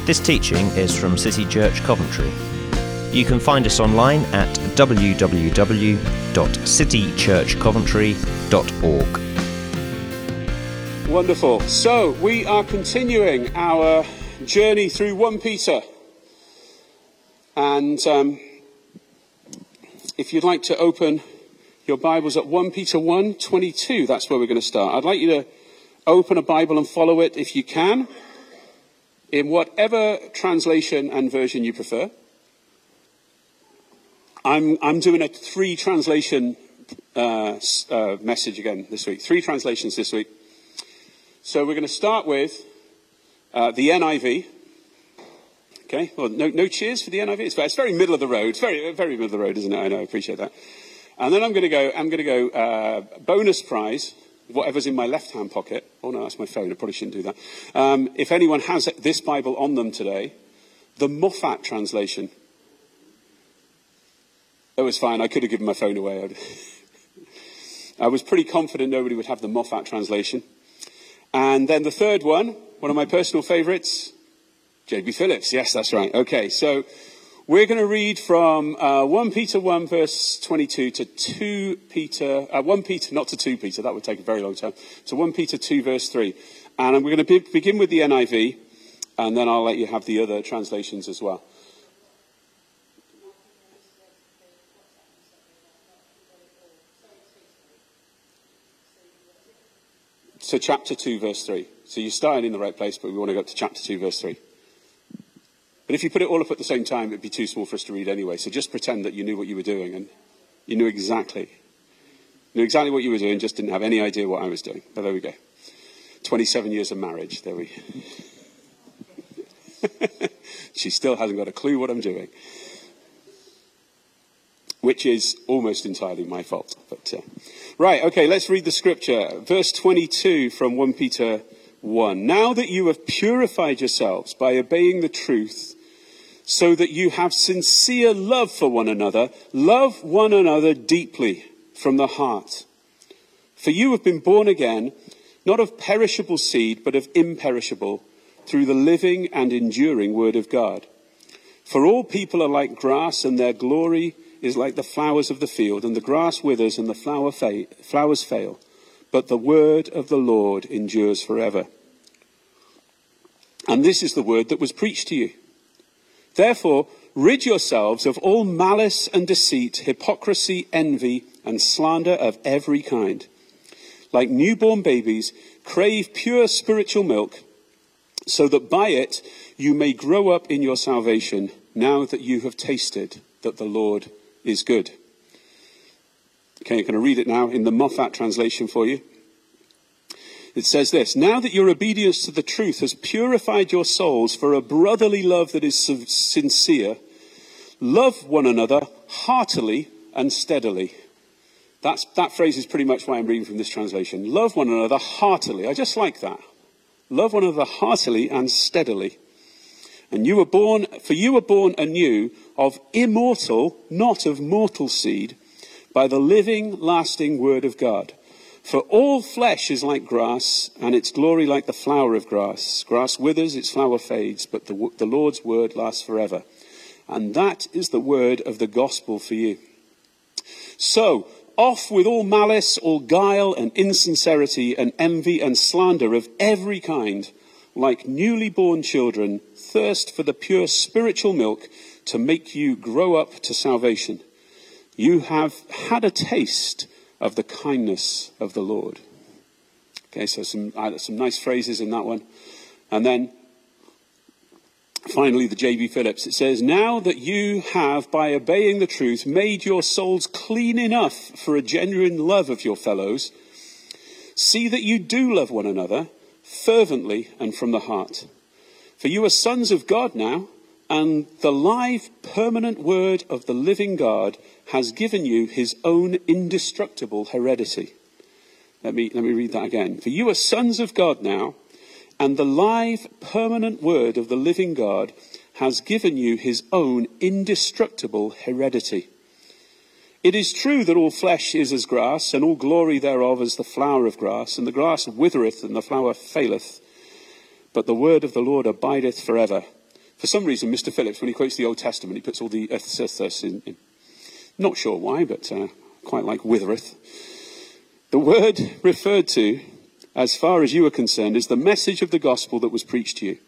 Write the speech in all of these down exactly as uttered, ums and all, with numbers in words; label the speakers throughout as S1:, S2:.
S1: This teaching is from City Church Coventry. You can find us online at w w w dot city church coventry dot org.
S2: Wonderful. So, we are continuing our journey through First Peter. And um, if you'd like to open your Bibles at First Peter one twenty-two, that's where we're going to start. I'd like you to open a Bible and follow it if you can, in whatever translation and version you prefer. I'm, I'm doing a three translation uh, uh, message again this week. Three translations this week. So we're going to start with uh, the N I V. Okay, well, no, no cheers for the N I V. It's, it's very middle of the road. It's very, very middle of the road, isn't it? I know, I appreciate that. And then I'm going to go, I'm going to go uh, bonus prize, whatever's in my left-hand pocket. Oh, no, that's my phone. I probably shouldn't do that. Um, if anyone has this Bible on them today, the Moffat translation. It was fine. I could have given my phone away. I was pretty confident nobody would have the Moffat translation. And then the third one, one of my personal favourites, J B Phillips. Yes, that's right. Okay, so we're going to read from uh, First Peter one, verse twenty-two to Second Peter, uh, First Peter, not to Second Peter, that would take a very long time. So First Peter two, verse three. And we're going to be- begin with the N I V, and then I'll let you have the other translations as well. So chapter two, verse three. So you're starting in the right place, but we want to go up to chapter two, verse three. But if you put it all up at the same time, it'd be too small for us to read anyway. So just pretend that you knew what you were doing, and you knew exactly, knew exactly what you were doing, just didn't have any idea what I was doing. But there we go. twenty-seven years of marriage. There we. She still hasn't got a clue what I'm doing, which is almost entirely my fault. But uh, right, okay, let's read the scripture. Verse twenty-two from First Peter one. Now that you have purified yourselves by obeying the truth, so that you have sincere love for one another, love one another deeply from the heart. For you have been born again, not of perishable seed, but of imperishable, through the living and enduring word of God. For all people are like grass, and their glory is like the flowers of the field, and the grass withers and the flower fa- flowers fail, but the word of the Lord endures forever. And this is the word that was preached to you. Therefore, rid yourselves of all malice and deceit, hypocrisy, envy, and slander of every kind. Like newborn babies, crave pure spiritual milk, so that by it you may grow up in your salvation, now that you have tasted that the Lord is good. Okay, I'm going to read it now in the Moffat translation for you. It says this: now that your obedience to the truth has purified your souls for a brotherly love that is sincere, love one another heartily and steadily. That's, that phrase is pretty much why I'm reading from this translation. Love one another heartily. I just like that. Love one another heartily and steadily. And you were born, for you were born anew of immortal, not of mortal seed, by the living, lasting word of God. For all flesh is like grass, and its glory like the flower of grass. Grass withers, its flower fades, but the, the Lord's word lasts forever. And that is the word of the gospel for you. So, off with all malice, all guile and insincerity and envy and slander of every kind. Like newly born children, thirst for the pure spiritual milk to make you grow up to salvation. You have had a taste of the kindness of the Lord. Okay, so some, uh, some nice phrases in that one. And then, finally, the J B Phillips. It says, now that you have, by obeying the truth, made your souls clean enough for a genuine love of your fellows, see that you do love one another fervently and from the heart. For you are sons of God now, and the live, permanent word of the living God has given you his own indestructible heredity. Let me, let me read that again. For you are sons of God now, and the live, permanent word of the living God has given you his own indestructible heredity. It is true that all flesh is as grass, and all glory thereof as the flower of grass, and the grass withereth and the flower faileth, but the word of the Lord abideth forever. For some reason, Mister Phillips, when he quotes the Old Testament, he puts all the eththus in, in. Not sure why, but uh, quite like withereth. The word referred to, as far as you are concerned, is the message of the gospel that was preached to you.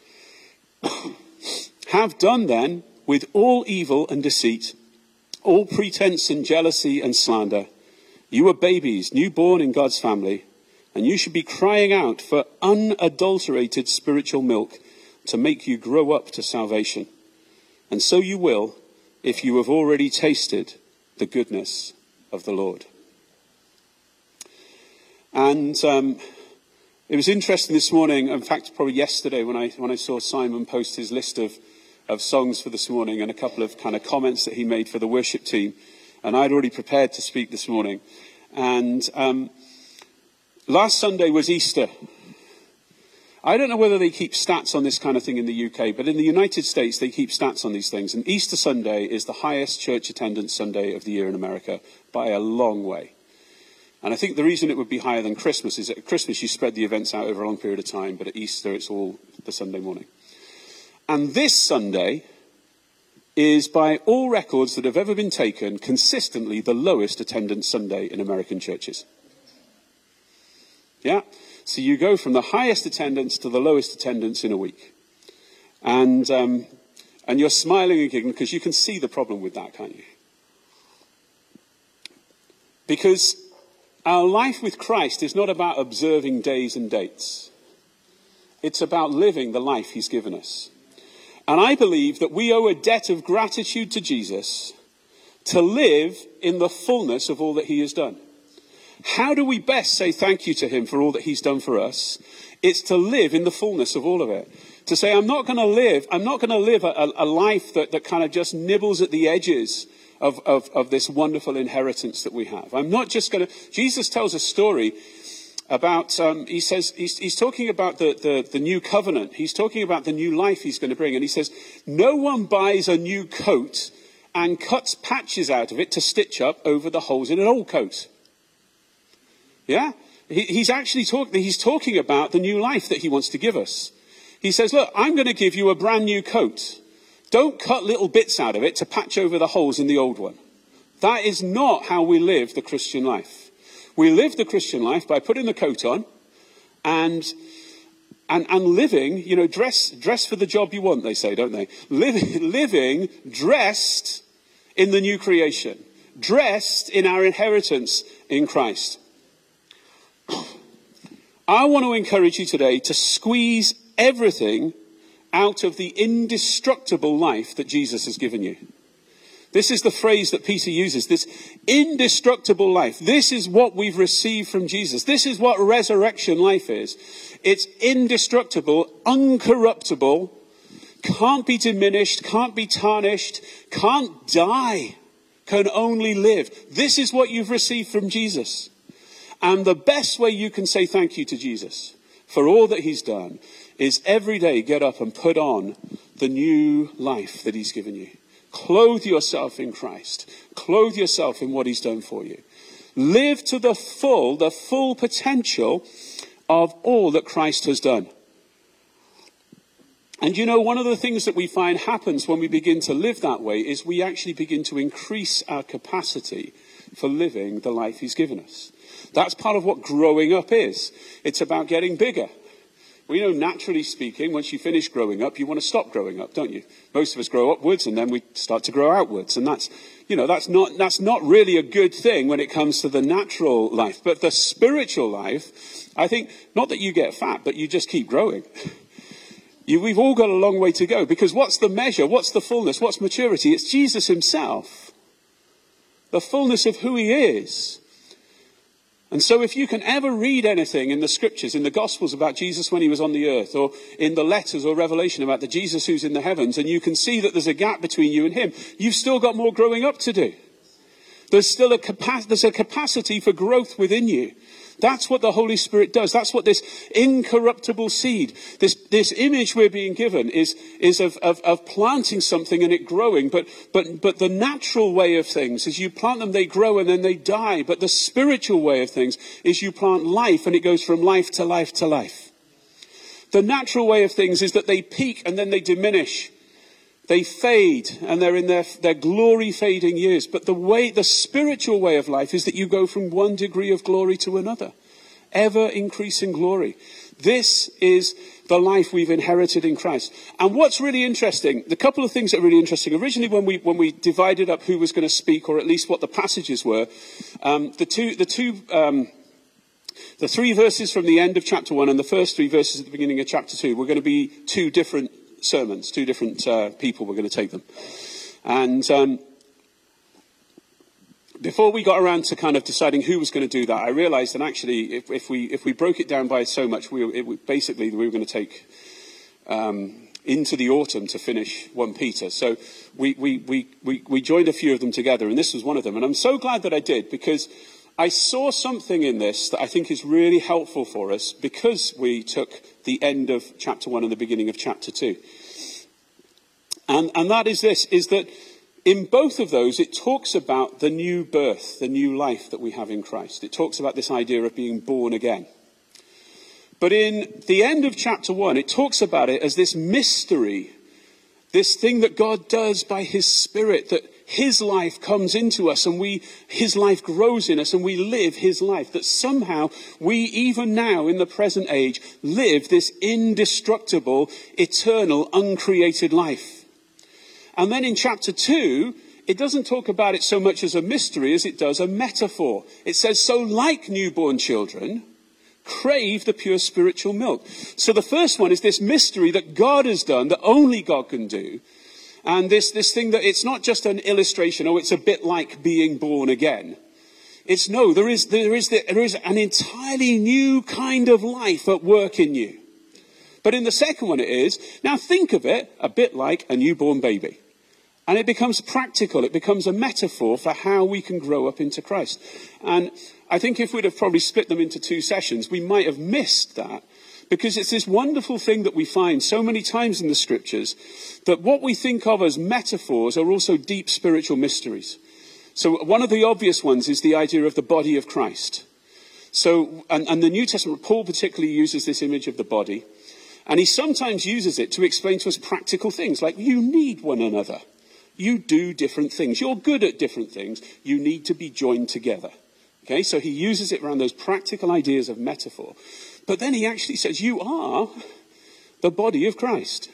S2: Have done then with all evil and deceit, all pretense and jealousy and slander. You are babies, newborn in God's family, and you should be crying out for unadulterated spiritual milk to make you grow up to salvation. And so you will, if you have already tasted the goodness of the Lord. And um, it was interesting this morning, in fact, probably yesterday, when I when I saw Simon post his list of, of songs for this morning and a couple of kind of comments that he made for the worship team. And I'd already prepared to speak this morning. And um, last Sunday was Easter. I don't know whether they keep stats on this kind of thing in the U K, but in the United States, they keep stats on these things. And Easter Sunday is the highest church attendance Sunday of the year in America by a long way. And I think the reason it would be higher than Christmas is that at Christmas you spread the events out over a long period of time, but at Easter it's all the Sunday morning. And this Sunday is, by all records that have ever been taken, consistently the lowest attendance Sunday in American churches. Yeah? So you go from the highest attendance to the lowest attendance in a week. And um, and you're smiling and giggling because you can see the problem with that, can't you? Because our life with Christ is not about observing days and dates. It's about living the life he's given us. And I believe that we owe a debt of gratitude to Jesus to live in the fullness of all that he has done. How do we best say thank you to him for all that he's done for us? It's to live in the fullness of all of it. To say, I'm not going to live, I'm not going to live a, a life that, that kind of just nibbles at the edges of, of, of this wonderful inheritance that we have. I'm not just going to, Jesus tells a story about, um, he says, he's, he's talking about the, the, the new covenant. He's talking about the new life he's going to bring. And he says, no one buys a new coat and cuts patches out of it to stitch up over the holes in an old coat. Yeah? He, he's actually talking, he's talking about the new life that he wants to give us. He says, look, I'm going to give you a brand new coat. Don't cut little bits out of it to patch over the holes in the old one. That is not how we live the Christian life. We live the Christian life by putting the coat on and and, and living, you know, dress dress for the job you want, they say, don't they? Living, living dressed in the new creation, dressed in our inheritance in Christ. I want to encourage you today to squeeze everything out of the indestructible life that Jesus has given you. This is the phrase that Peter uses, this indestructible life. This is what we've received from Jesus. This is what resurrection life is. It's indestructible, uncorruptible, can't be diminished, can't be tarnished, can't die, can only live. This is what you've received from Jesus. And the best way you can say thank you to Jesus for all that he's done is every day get up and put on the new life that he's given you. Clothe yourself in Christ. Clothe yourself in what he's done for you. Live to the full, the full potential of all that Christ has done. And you know, one of the things that we find happens when we begin to live that way is we actually begin to increase our capacity for living the life he's given us. That's part of what growing up is. It's about getting bigger. We know, naturally speaking, once you finish growing up, you want to stop growing up, don't you? Most of us grow upwards and then we start to grow outwards. And that's, you know, that's not, that's not really a good thing when it comes to the natural life. But the spiritual life, I think, not that you get fat, but you just keep growing. You, we've all got a long way to go, because what's the measure? What's the fullness? What's maturity? It's Jesus himself. The fullness of who he is. And so if you can ever read anything in the scriptures, in the gospels about Jesus when he was on the earth, or in the letters or Revelation about the Jesus who's in the heavens, and you can see that there's a gap between you and him, you've still got more growing up to do. There's still a capa- there's a capacity for growth within you. That's what the Holy Spirit does. That's what this incorruptible seed, this, this image we're being given is, is of, of, of planting something and it growing. But, but, but the natural way of things is you plant them, they grow and then they die. But the spiritual way of things is you plant life and it goes from life to life to life. The natural way of things is that they peak and then they diminish. They fade, and they're in their, their glory-fading years. But the way, the spiritual way of life is that you go from one degree of glory to another. Ever increasing glory. This is the life we've inherited in Christ. And what's really interesting, the couple of things that are really interesting, originally when we when we divided up who was going to speak, or at least what the passages were, um, the two, the two, um, the three verses from the end of chapter one and the first three verses at the beginning of chapter two were going to be two different sermons, two different uh, people were going to take them. And um, before we got around to kind of deciding who was going to do that, I realized that actually if, if we if we broke it down by so much, we it, basically we were going to take um, into the autumn to finish First Peter. So we, we, we, we, we joined a few of them together, and this was one of them. And I'm so glad that I did, because I saw something in this that I think is really helpful for us, because we took the end of chapter one and the beginning of chapter two. And, and that is this, is that in both of those, it talks about the new birth, the new life that we have in Christ. It talks about this idea of being born again. But in the end of chapter one, it talks about it as this mystery, this thing that God does by his Spirit, that his life comes into us and we, his life grows in us and we live his life. That somehow we, even now in the present age, live this indestructible, eternal, uncreated life. And then in chapter two, it doesn't talk about it so much as a mystery as it does a metaphor. It says, so like newborn children, crave the pure spiritual milk. So the first one is this mystery that God has done, that only God can do. And this, this thing that it's not just an illustration, oh, it's a bit like being born again. It's no, there is, there is, there is an entirely new kind of life at work in you. But in the second one it is, now think of it a bit like a newborn baby. And it becomes practical. It becomes a metaphor for how we can grow up into Christ. And I think if we'd have probably split them into two sessions, we might have missed that. Because it's this wonderful thing that we find so many times in the scriptures, that what we think of as metaphors are also deep spiritual mysteries. So one of the obvious ones is the idea of the body of Christ. So, and, and the New Testament, Paul particularly uses this image of the body. And he sometimes uses it to explain to us practical things, like you need one another. You do different things. You're good at different things. You need to be joined together. Okay, so he uses it around those practical ideas of metaphor. But then he actually says, you are the body of Christ.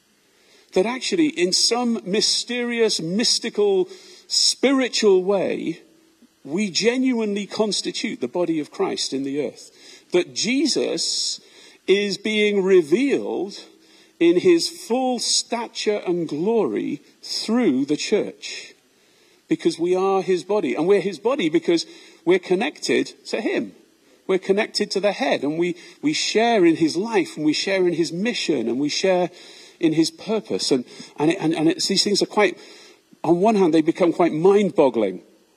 S2: That actually, in some mysterious, mystical, spiritual way, we genuinely constitute the body of Christ in the earth. That Jesus is being revealed in his full stature and glory through the church. Because we are his body. And we're his body because we're connected to him. We're connected to the head. And we, we share in his life. And we share in his mission. And we share in his purpose. And, and, it, and, and it's, these things are quite, on one hand, they become quite mind-boggling.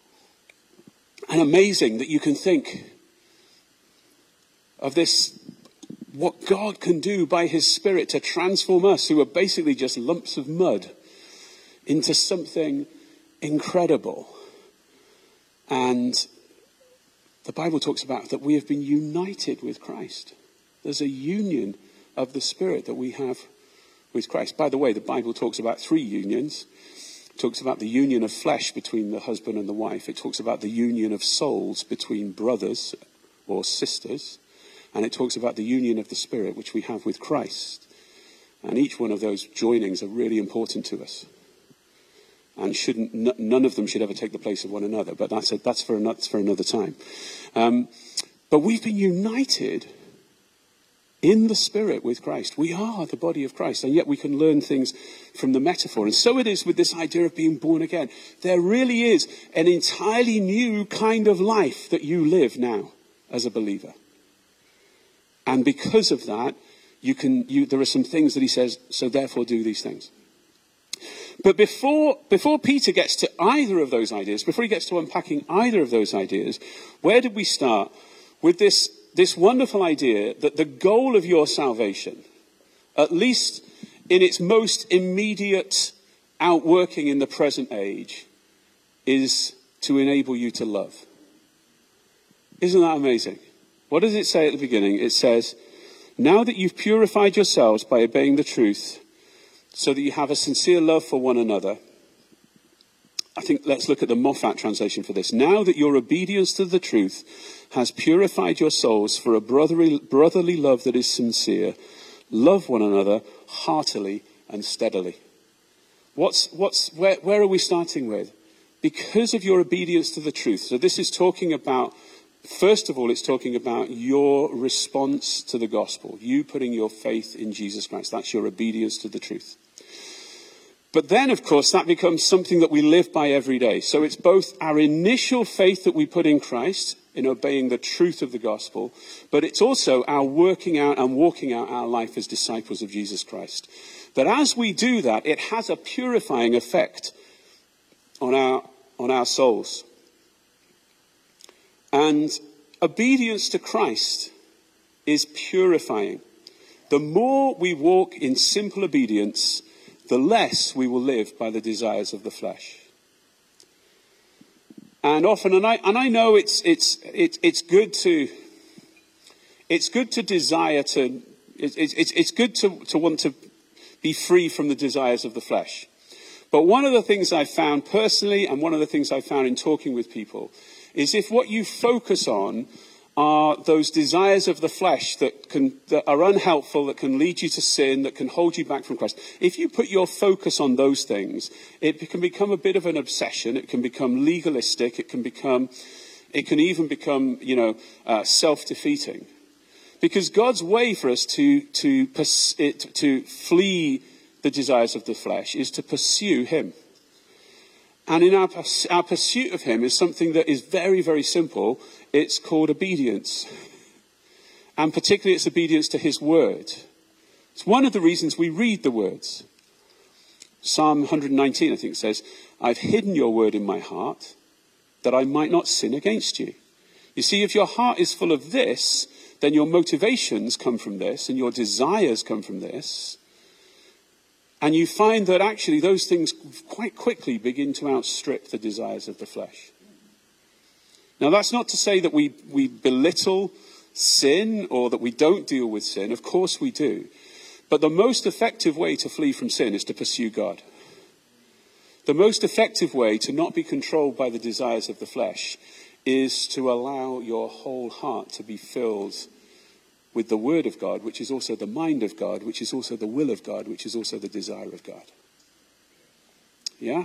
S2: And amazing that you can think of this, what God can do by his Spirit to transform us, who are basically just lumps of mud, into something incredible. And the Bible talks about that we have been united with Christ. There's a union of the Spirit that we have with Christ. By the way, the Bible talks about three unions. It talks about the union of flesh between the husband and the wife. It talks about the union of souls between brothers or sisters. And it talks about the union of the Spirit, which we have with Christ. And each one of those joinings are really important to us. And shouldn't, n- none of them should ever take the place of one another. But that's, a, that's, for, that's for another time. Um, but we've been united in the Spirit with Christ. We are the body of Christ. And yet we can learn things from the metaphor. And so it is with this idea of being born again. There really is an entirely new kind of life that you live now as a believer. And because of that, you can, you, there are some things that he says, so therefore do these things. But before, before Peter gets to either of those ideas, before he gets to unpacking either of those ideas, where did we start? With this, this wonderful idea that the goal of your salvation, at least in its most immediate outworking in the present age, is to enable you to love. Isn't that amazing? What does it say at the beginning? It says, now that you've purified yourselves by obeying the truth so that you have a sincere love for one another. I think let's look at the Moffat translation for this. Now that your obedience to the truth has purified your souls for a brotherly, brotherly love that is sincere, love one another heartily and steadily. What's, what's, where, where are we starting with? Because of your obedience to the truth. So this is talking about, first of all, it's talking about your response to the gospel. You putting your faith in Jesus Christ. That's your obedience to the truth. But then, of course, that becomes something that we live by every day. So it's both our initial faith that we put in Christ, in obeying the truth of the gospel, but it's also our working out and walking out our life as disciples of Jesus Christ. That as we do that, it has a purifying effect on our, on our souls. And obedience to Christ is purifying. The more we walk in simple obedience, the less we will live by the desires of the flesh. And often, and I and I know it's it's it's it's good to it's good to desire to it's it's it's good to to want to be free from the desires of the flesh. But one of the things I found personally, and one of the things I found in talking with people, is if what you focus on are those desires of the flesh that can that are unhelpful, that can lead you to sin, that can hold you back from Christ. If you put your focus on those things, it can become a bit of an obsession. It can become legalistic. It can become, it can even become, you know, uh, self-defeating. Because God's way for us to to to flee the desires of the flesh is to pursue Him. And in our, our pursuit of Him is something that is very, very simple. It's called obedience. And particularly it's obedience to His word. It's one of the reasons we read the words. Psalm one nineteen, I think, says, I've hidden your word in my heart that I might not sin against you. You see, if your heart is full of this, then your motivations come from this and your desires come from this. And you find that actually those things quite quickly begin to outstrip the desires of the flesh. Now, that's not to say that we, we belittle sin or that we don't deal with sin. Of course we do. But the most effective way to flee from sin is to pursue God. The most effective way to not be controlled by the desires of the flesh is to allow your whole heart to be filled with the word of God, which is also the mind of God, which is also the will of God, which is also the desire of God. Yeah?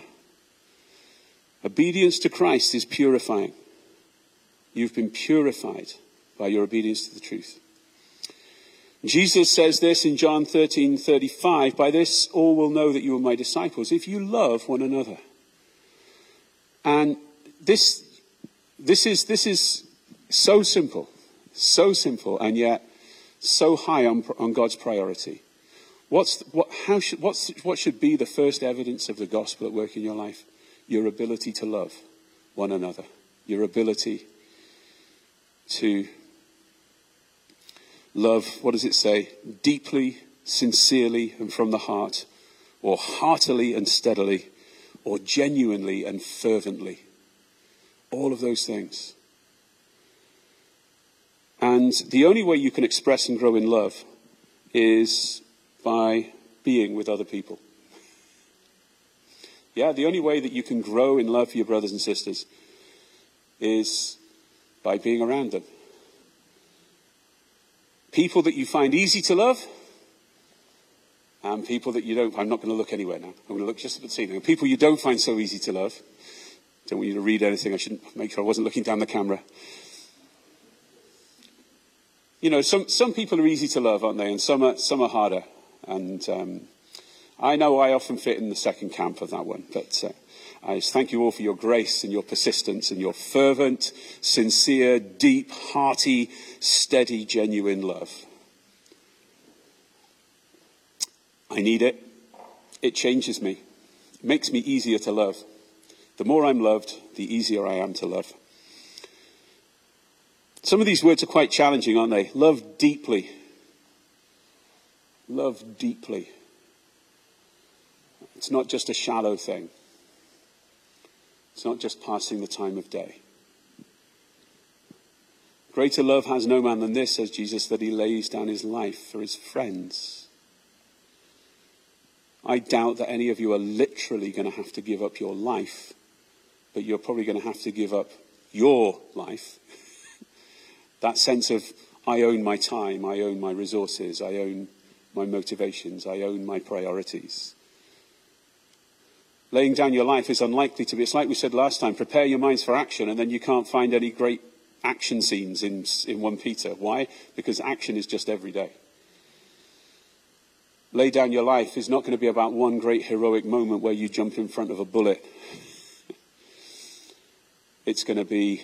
S2: Obedience to Christ is purifying. You've been purified by your obedience to the truth. Jesus says this in John thirteen thirty-five, by this all will know that you are my disciples, if you love one another. And this, this is, this is so simple, so simple, and yet so high on, on God's priority. What's, what, how should, what's, what should be the first evidence of the gospel at work in your life? Your ability to love one another. Your ability to love, what does it say? Deeply, sincerely, and from the heart, or heartily and steadily, or genuinely and fervently. All of those things. And the only way you can express and grow in love is by being with other people. Yeah, the only way that you can grow in love for your brothers and sisters is by being around them. People that you find easy to love, and people that you don't. I'm not going to look anywhere now. I'm going to look just at the scene. People you don't find so easy to love. Don't want you to read anything. I shouldn't make sure I wasn't looking down the camera. You know, some some people are easy to love, aren't they? And some are some are harder. And um, I know I often fit in the second camp of that one. But uh, I just thank you all for your grace and your persistence and your fervent, sincere, deep, hearty, steady, genuine love. I need it. It changes me. It makes me easier to love. The more I'm loved, the easier I am to love. Some of these words are quite challenging, aren't they? Love deeply. Love deeply. It's not just a shallow thing. It's not just passing the time of day. Greater love has no man than this, says Jesus, that he lays down his life for his friends. I doubt that any of you are literally going to have to give up your life, but you're probably going to have to give up your life. That sense of, I own my time, I own my resources, I own my motivations, I own my priorities. Laying down your life is unlikely to be, it's like we said last time, prepare your minds for action, and then you can't find any great action scenes in, in First Peter. Why? Because action is just every day. Lay down your life is not going to be about one great heroic moment where you jump in front of a bullet. It's going to be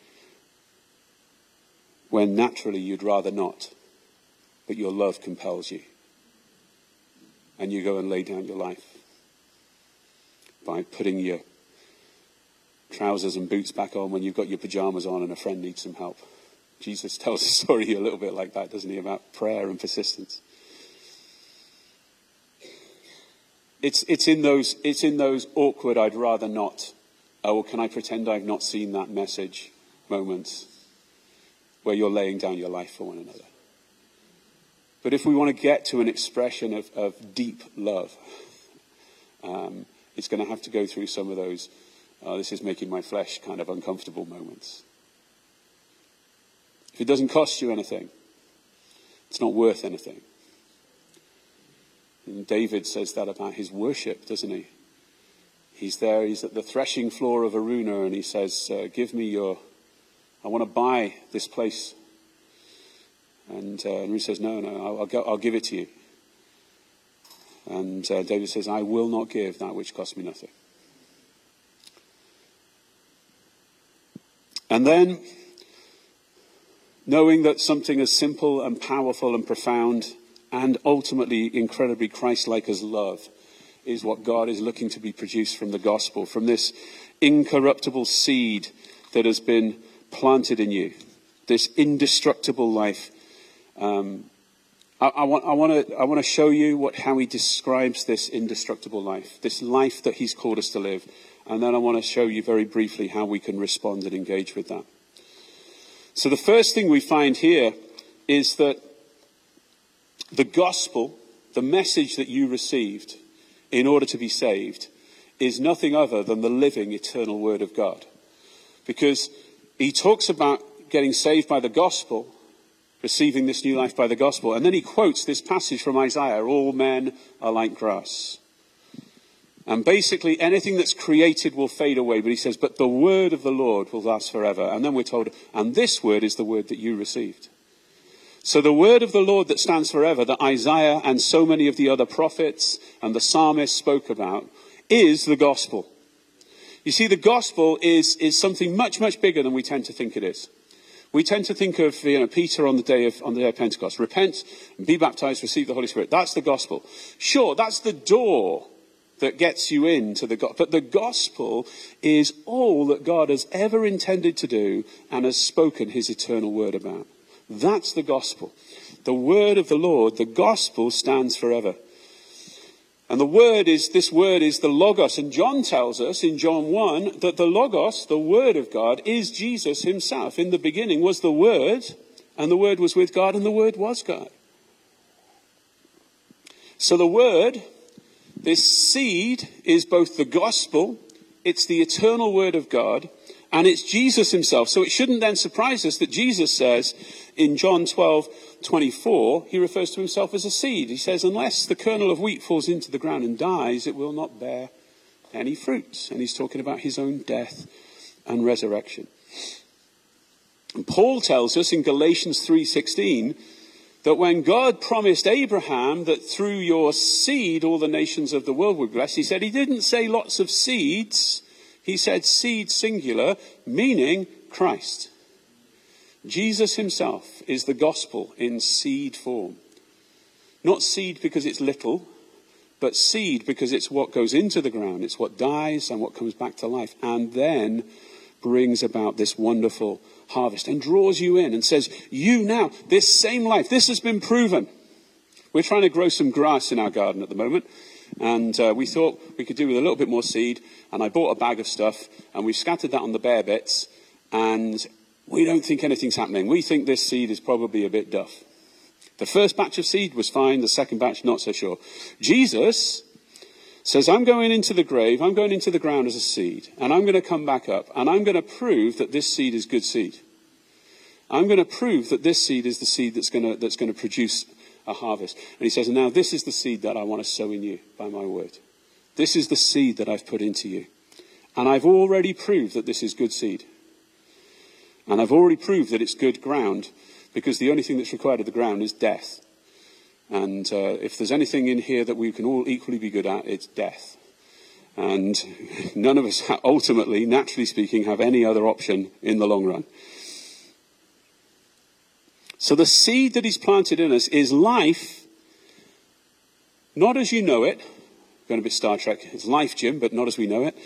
S2: when naturally you'd rather not, but your love compels you. And you go and lay down your life by putting your trousers and boots back on when you've got your pajamas on and a friend needs some help. Jesus tells a story a little bit like that, doesn't he, about prayer and persistence. It's it's in those it's in those awkward I'd rather not, oh, can I pretend I've not seen that message moments where you're laying down your life for one another. But if we want to get to an expression of, of deep love, um, it's going to have to go through some of those, oh, this is making my flesh kind of uncomfortable moments. If it doesn't cost you anything, it's not worth anything. And David says that about his worship, doesn't he? He's there, he's at the threshing floor of Aruna, and he says, uh, give me your, I want to buy this place. And, uh, and he says, no, no, I'll, I'll, go, I'll give it to you. And uh, David says, I will not give that which costs me nothing. And then, knowing that something as simple and powerful and profound and ultimately incredibly Christ-like as love is what God is looking to be produced from the gospel, from this incorruptible seed that has been planted in you, this indestructible life. Um, I, I want, I want to, I want to show you what how he describes this indestructible life, this life that he's called us to live, and then I want to show you very briefly how we can respond and engage with that. So the first thing we find here is that the gospel, the message that you received in order to be saved, is nothing other than the living, eternal word of God. Because he talks about getting saved by the gospel, receiving this new life by the gospel, and then he quotes this passage from Isaiah, all men are like grass. And basically anything that's created will fade away, but he says, but the word of the Lord will last forever. And then we're told, and this word is the word that you received. So the word of the Lord that stands forever, that Isaiah and so many of the other prophets and the psalmists spoke about, is the gospel. You see, the gospel is, is something much, much bigger than we tend to think it is. We tend to think of, you know, Peter on the day of on the day of Pentecost. Repent and be baptized, receive the Holy Spirit. That's the gospel. Sure, that's the door that gets you into the gospel. But the gospel is all that God has ever intended to do and has spoken his eternal word about. That's the gospel. The word of the Lord, the gospel, stands forever. And the word is, this word is the Logos. And John tells us in John one that the Logos, the word of God, is Jesus himself. In the beginning was the word, and the word was with God, and the word was God. So the word, this seed, is both the gospel, it's the eternal word of God, and it's Jesus himself. So it shouldn't then surprise us that Jesus says in John twelve twenty-four, he refers to himself as a seed. He says, unless the kernel of wheat falls into the ground and dies, it will not bear any fruit. And he's talking about his own death and resurrection. And Paul tells us in Galatians three sixteen that when God promised Abraham that through your seed all the nations of the world would be blessed, he said he didn't say lots of seeds. He said seed singular, meaning Christ. Jesus himself is the gospel in seed form. Not seed because it's little, but seed because it's what goes into the ground. It's what dies and what comes back to life and then brings about this wonderful harvest and draws you in and says, you now, this same life, this has been proven. We're trying to grow some grass in our garden at the moment. And uh, we thought we could do with a little bit more seed. And I bought a bag of stuff and we scattered that on the bare bits. And we don't think anything's happening. We think this seed is probably a bit duff. The first batch of seed was fine. The second batch, not so sure. Jesus says, I'm going into the grave, I'm going into the ground as a seed, and I'm going to come back up, and I'm going to prove that this seed is good seed. I'm going to prove that this seed is the seed that's going to, that's going to produce a harvest. And he says, now this is the seed that I want to sow in you by my word. This is the seed that I've put into you. And I've already proved that this is good seed. And I've already proved that it's good ground, because the only thing that's required of the ground is death. And uh, if there's anything in here that we can all equally be good at, it's death. And none of us ultimately, naturally speaking, have any other option in the long run. So the seed that he's planted in us is life, not as you know it. Going a bit Star Trek. It's life, Jim, but not as we know it.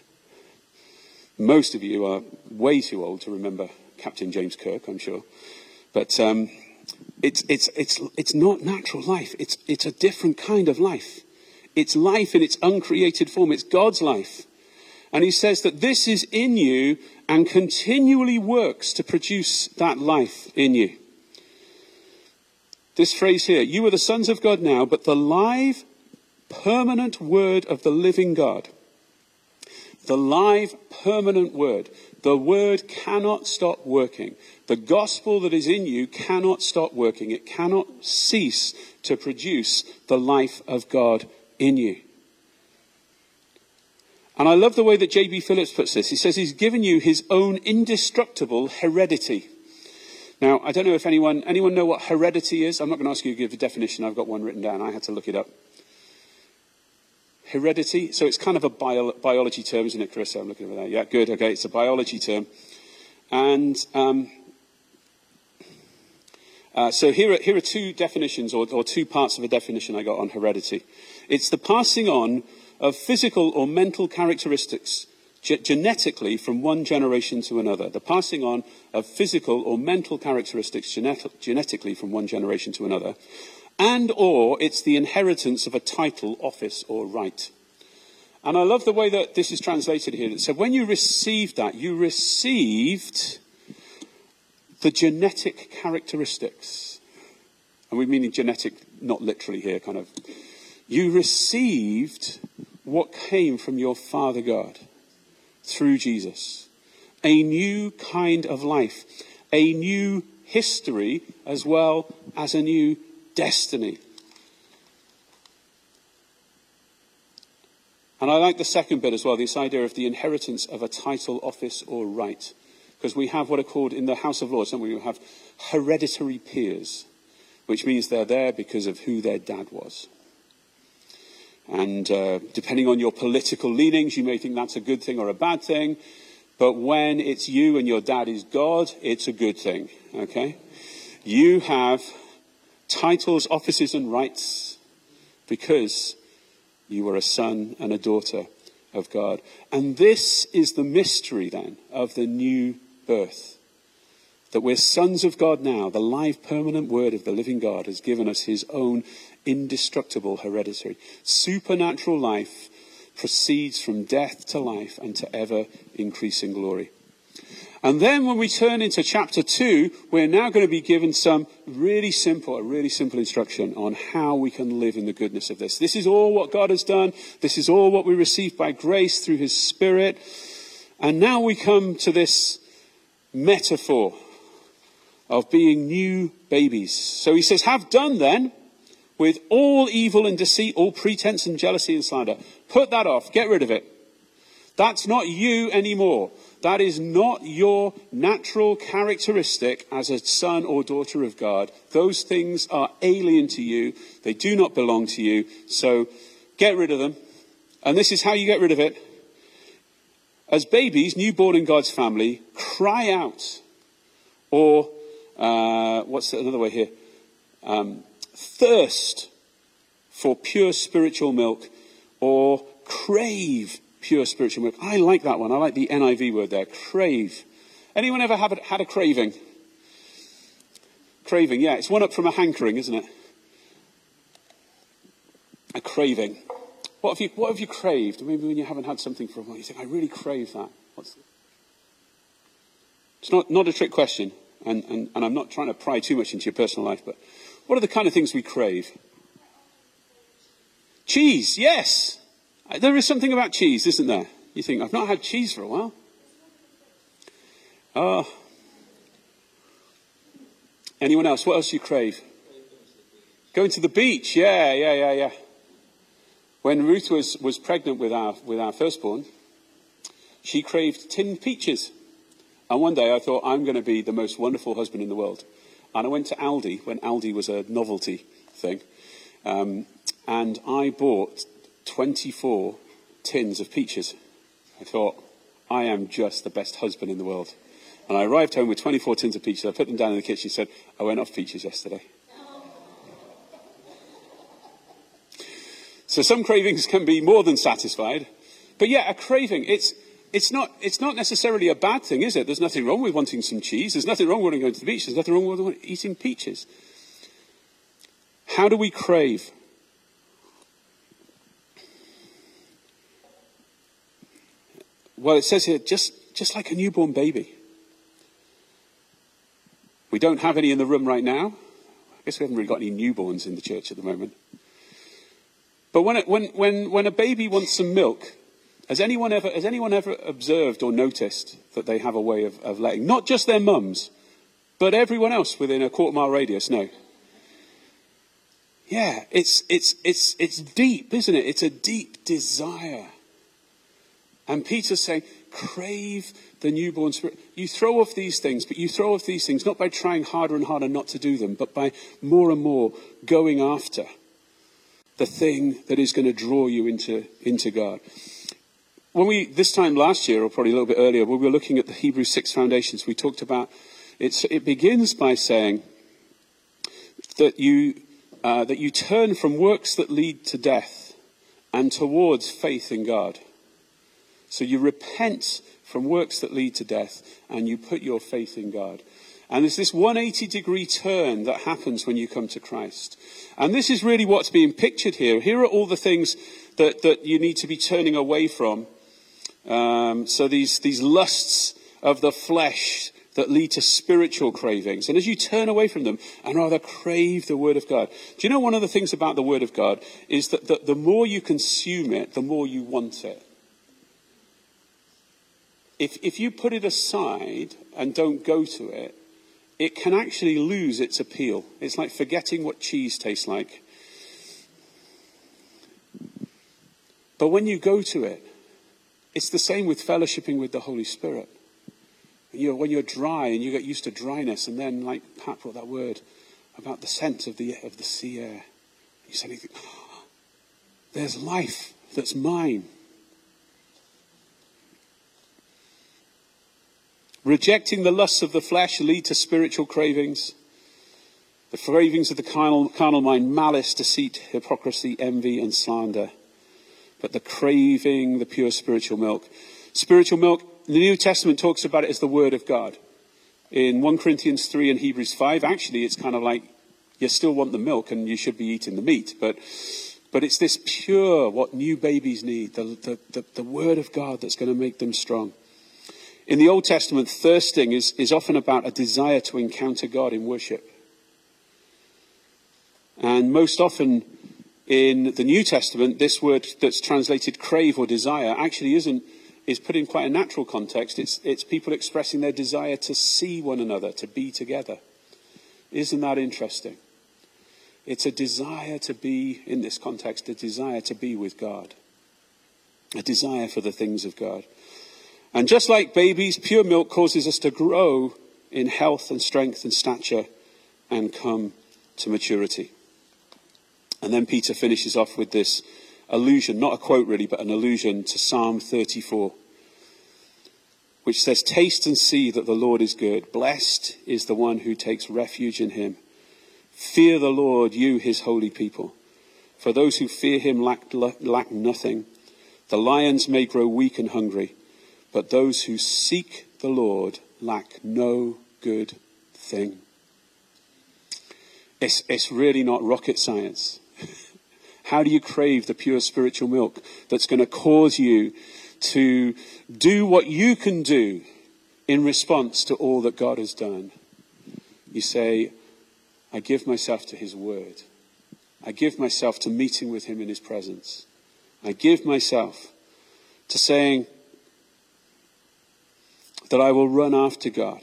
S2: Most of you are way too old to remember Captain James Kirk, I'm sure. But um, it's it's it's it's not natural life. It's it's a different kind of life. It's life in its uncreated form. It's God's life. And he says that this is in you and continually works to produce that life in you. This phrase here, you are the sons of God now, but the live, permanent word of the living God. The live, permanent word. The word cannot stop working. The gospel that is in you cannot stop working. It cannot cease to produce the life of God in you. And I love the way that J B Phillips puts this. He says he's given you his own indestructible heredity. Now, I don't know if anyone, anyone know what heredity is? I'm not going to ask you to give a definition. I've got one written down. I had to look it up. Heredity. So it's kind of a bio, biology term, isn't it, Chris? I'm looking over there. Yeah, good. Okay, it's a biology term. And um, uh, so here are, here are two definitions, or, or two parts of a definition I got on heredity. It's the passing on of physical or mental characteristics ge- genetically from one generation to another. The passing on of physical or mental characteristics genet- genetically from one generation to another. And or it's the inheritance of a title, office, or right. And I love the way that this is translated here. It said, when you received that, you received the genetic characteristics. And we mean genetic, not literally here, kind of. You received what came from your Father God through Jesus. A new kind of life. A new history as well as a new destiny. And I like the second bit as well, this idea of the inheritance of a title, office, or right. Because we have what are called, in the House of Lords, don't we? We have hereditary peers, which means they're there because of who their dad was. And uh, depending on your political leanings, you may think that's a good thing or a bad thing. But when it's you and your dad is God, it's a good thing, okay? You have titles, offices, and rights because you were a son and a daughter of God. And this is the mystery then of the new birth. That we're sons of God now. The live permanent word of the living God has given us his own indestructible hereditary. Supernatural life proceeds from death to life and to ever increasing glory. And then when we turn into chapter two, we're now going to be given some really simple, a really simple instruction on how we can live in the goodness of this. This is all what God has done. This is all what we receive by grace through his Spirit. And now we come to this metaphor of being new babies. So he says, have done then with all evil and deceit, all pretense and jealousy and slander. Put that off. Get rid of it. That's not you anymore. That is not your natural characteristic as a son or daughter of God. Those things are alien to you. They do not belong to you. So get rid of them. And this is how you get rid of it. As babies, newborn in God's family, cry out. Or, uh, what's another way here? Um, thirst for pure spiritual milk. Or crave pure spiritual milk. I like that one. I like the N I V word there. Crave. Anyone ever have a, had a craving? Craving, yeah. It's one up from a hankering, isn't it? A craving. What have you, what have you craved? Maybe when you haven't had something for a while, you think, I really crave that. What's... It's not, not a trick question. And, and, and I'm not trying to pry too much into your personal life, but what are the kind of things we crave? Cheese, yes. There is something about cheese, isn't there? You think, I've not had cheese for a while. Oh. Anyone else? What else do you crave? Going to the beach. Yeah, yeah, yeah, yeah. When Ruth was, was pregnant with our, with our firstborn, she craved tinned peaches. And one day I thought, I'm going to be the most wonderful husband in the world. And I went to Aldi, when Aldi was a novelty thing. Um, and I bought twenty-four tins of peaches. I thought, I am just the best husband in the world. And I arrived home with twenty-four tins of peaches. I put them down in the kitchen and said, I went off peaches yesterday. So some cravings can be more than satisfied. But yeah, a craving, it's it's not it's not necessarily a bad thing, is it? There's nothing wrong with wanting some cheese. There's nothing wrong with going to the beach. There's nothing wrong with eating peaches. How do we crave? Well, it says here, just, just like a newborn baby. We don't have any in the room right now. I guess we haven't really got any newborns in the church at the moment. But when, it, when, when, when a baby wants some milk, has anyone ever, has anyone ever observed or noticed that they have a way of, of letting, not just their mums, but everyone else within a quarter mile radius know? Yeah, it's, it's, it's, it's deep, isn't it? It's a deep desire. And Peter's saying, crave the newborn spirit. You throw off these things, but you throw off these things not by trying harder and harder not to do them, but by more and more going after the thing that is going to draw you into, into God. When we, this time last year, or probably a little bit earlier, when we were looking at the Hebrews six foundations, we talked about, it's, it begins by saying that you, uh, that you turn from works that lead to death and towards faith in God. So you repent from works that lead to death and you put your faith in God. And there's this one hundred eighty degree turn that happens when you come to Christ. And this is really what's being pictured here. Here are all the things that, that you need to be turning away from. Um, so these, these lusts of the flesh that lead to spiritual cravings. And as you turn away from them and rather crave the Word of God. Do you know one of the things about the Word of God is that the, the more you consume it, the more you want it. If, if you put it aside and don't go to it, it can actually lose its appeal. It's like forgetting what cheese tastes like. But when you go to it, it's the same with fellowshipping with the Holy Spirit. You know, when you're dry and you get used to dryness, and then, like Pat brought that word about the scent of the of the sea air, you suddenly think, oh, there's life that's mine. Rejecting the lusts of the flesh lead to spiritual cravings. The cravings of the carnal, carnal mind, malice, deceit, hypocrisy, envy, and slander. But the craving, the pure spiritual milk. Spiritual milk, the New Testament talks about it as the Word of God. In First Corinthians three and Hebrews five, actually it's kind of like you still want the milk and you should be eating the meat. But but it's this pure, what new babies need, the, the, the, the Word of God that's going to make them strong. In the Old Testament, thirsting is, is often about a desire to encounter God in worship. And most often in the New Testament, this word that's translated crave or desire actually isn't, is put in quite a natural context. It's, it's people expressing their desire to see one another, to be together. Isn't that interesting? It's a desire to be, in this context, a desire to be with God. A desire for the things of God. And just like babies, pure milk causes us to grow in health and strength and stature and come to maturity. And then Peter finishes off with this allusion, not a quote really, but an allusion to Psalm thirty-four, which says, taste and see that the Lord is good. Blessed is the one who takes refuge in him. Fear the Lord, you his holy people. For those who fear him lack, lack nothing. The lions may grow weak and hungry, but those who seek the Lord lack no good thing. It's, it's really not rocket science. How do you crave the pure spiritual milk that's going to cause you to do what you can do in response to all that God has done? You say, I give myself to his word. I give myself to meeting with him in his presence. I give myself to saying that I will run after God.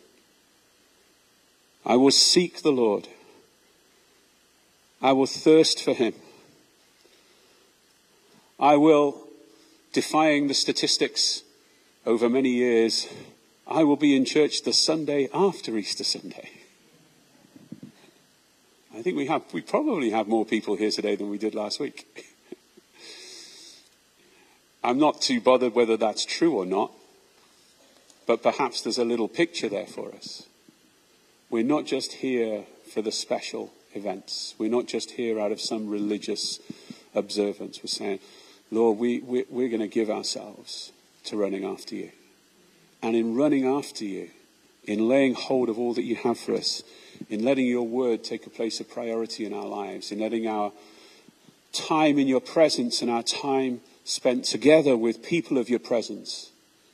S2: I will seek the Lord. I will thirst for him. I will, defying the statistics over many years, I will be in church the Sunday after Easter Sunday. I think we have, we probably have more people here today than we did last week. I'm not too bothered whether that's true or not, but perhaps there's a little picture there for us. We're not just here for the special events. We're not just here out of some religious observance. We're saying, Lord, we, we, we're going to give ourselves to running after you. And in running after you, in laying hold of all that you have for us, in letting your word take a place of priority in our lives, in letting our time in your presence and our time spent together with people of your presence,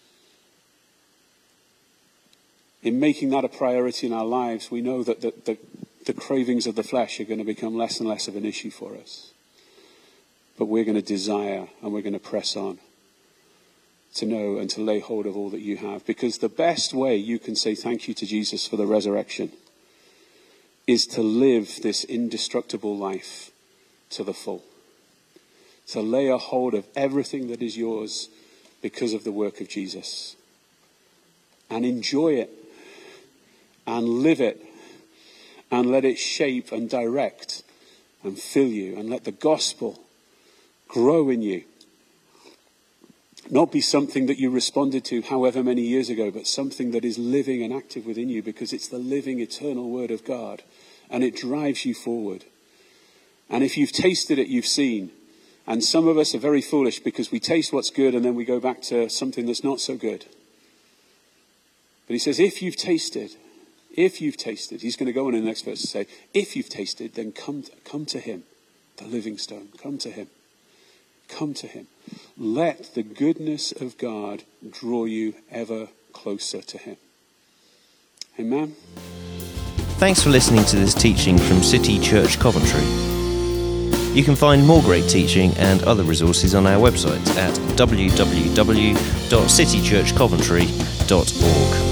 S2: in making that a priority in our lives, we know that the, the, the cravings of the flesh are going to become less and less of an issue for us. But we're going to desire and we're going to press on to know and to lay hold of all that you have. Because the best way you can say thank you to Jesus for the resurrection is to live this indestructible life to the full. To lay a hold of everything that is yours because of the work of Jesus. And enjoy it. And live it. And let it shape and direct and fill you. And let the gospel grow in you. Not be something that you responded to however many years ago, but something that is living and active within you, because it's the living, eternal word of God. And it drives you forward. And if you've tasted it, you've seen. And some of us are very foolish because we taste what's good and then we go back to something that's not so good. But he says, if you've tasted, if you've tasted, he's going to go on in the next verse to say, if you've tasted, then come to, come to him, the living stone. Come to him. Come to him. Let the goodness of God draw you ever closer to him. Amen.
S1: Thanks for listening to this teaching from City Church Coventry. You can find more great teaching and other resources on our website at w w w dot city church coventry dot org.